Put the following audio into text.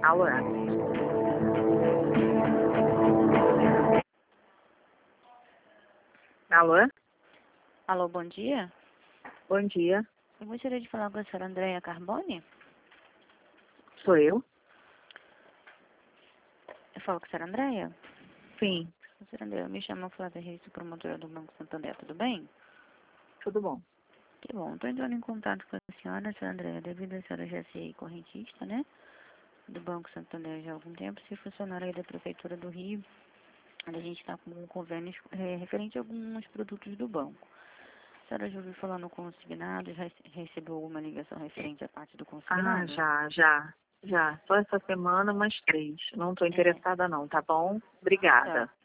Alô? Alô? Alô, bom dia. Bom dia. Eu gostaria de falar com a senhora Andréia Carboni. Sou eu? Eu falo com a senhora Andréia? Sim, Senhora Andréia, eu me chamo Flávia Reis, sou promotora do Banco Santander, tudo bem? tudo bom. Que bom. Estou entrando em contato com a senhora Andréia, devido a senhora já ser correntista, né? Do Banco Santander já há algum tempo, ser funcionária aí da Prefeitura do Rio. A gente está com um convênio referente a alguns produtos do banco. A senhora já ouviu falar no consignado? Já recebeu alguma ligação referente à parte do consignado? Já. Só essa semana, mais 3. Não estou É, interessada não, tá bom? tá. Obrigada.